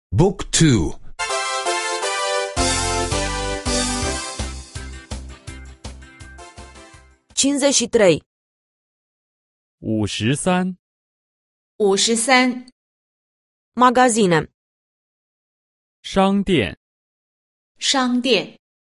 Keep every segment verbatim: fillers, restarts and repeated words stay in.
บุ๊กทู cincizeci și trei 五十三， 五十三， magazine 商店， 商店。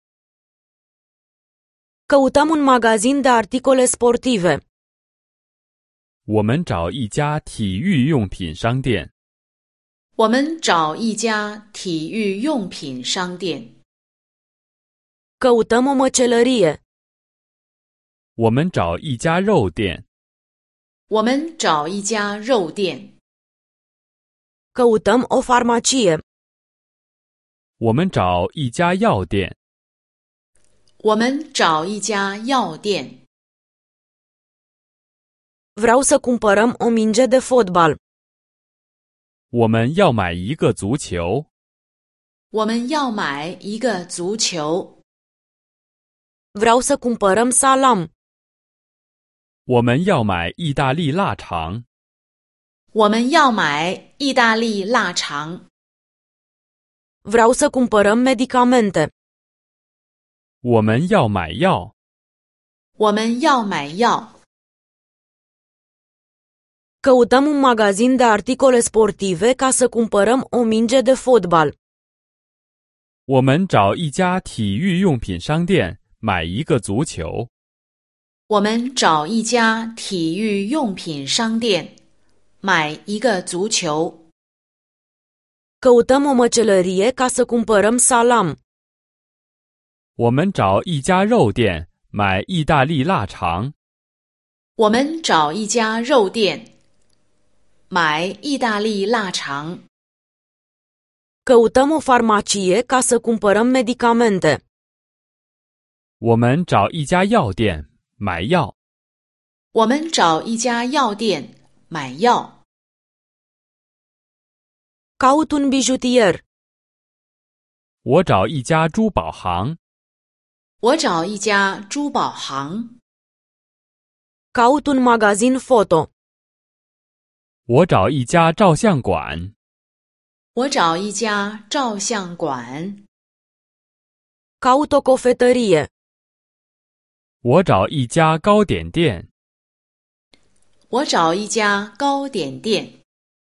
Căutăm un magazin de articole sportive. 我们找一家体育用品商店。 我们找一家体育用品商店。 Căutăm o măcelărie. 我们找一家肉店。 我们找一家肉店。 Căutăm o farmacie. 我们找一家药店。 我们找一家药店。 Vreau să cumpărăm o minge de fotbal. 我们要买一个足球。 我们要买一个足球。 Vreau să cumpărăm salam. 我们要买意大利腊肠。 我们要买意大利腊肠。 Vreau să cumpărăm medicamente. 我们要买药。 我们要买药。 Căutăm un magazin de articole sportive ca să cumpărăm o minge de fotbal. 我们找一家体育用品商店买一个足球。 我们找一家体育用品商店买一个足球。 Căutăm o măcelărie ca să cumpărăm salam. 我们找一家肉店买意大利腊肠。 我们找一家肉店买意大利腊肠。 Căutăm o farmacie ca să cumpărăm medicamente. 我们找一家药店买药。 我们找一家药店买药。 Caut un bijutier. 我找一家珠宝行。 我找一家珠宝行。 Caut un magazin foto. 我找一家照相馆。 我找一家照相馆。 Caut o cofetărie. 我找一家糕点店。 我找一家糕点店。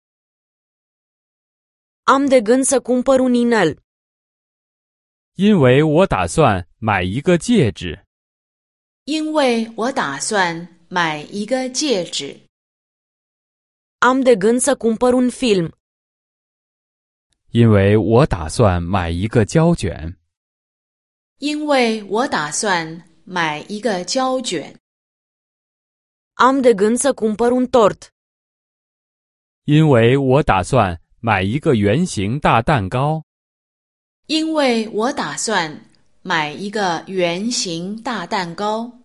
Am de gând să cumpăr un inel. 因为我打算买一个戒指。 因为我打算买一个戒指。 Am de gând să cumpăr un film. 因为我打算买一个胶卷。 因为我打算买一个胶卷。 Am de gând să cumpăr un tort. 因为我打算买一个圆形大蛋糕。 因为我打算买一个圆形大蛋糕。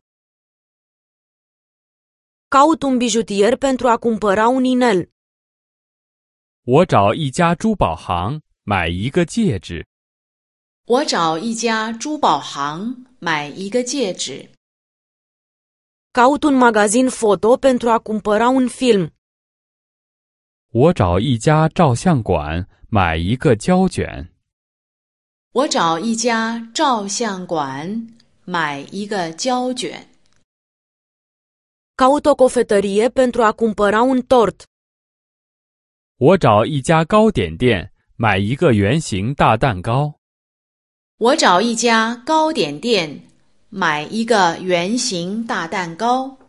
Caut un bijutier pentru a cumpăra un inel. 我找一家珠宝行买一个戒指。 我找一家珠宝行买一个戒指。 Caut un magazin foto pentru a cumpăra un film. 我找一家照相馆买一个胶卷。 我找一家照相馆买一个胶卷。 Caut o cofetărie pentru a cumpăra un tort. 我找一家糕点店买一个圆形大蛋糕。 我找一家糕点店买一个圆形大蛋糕。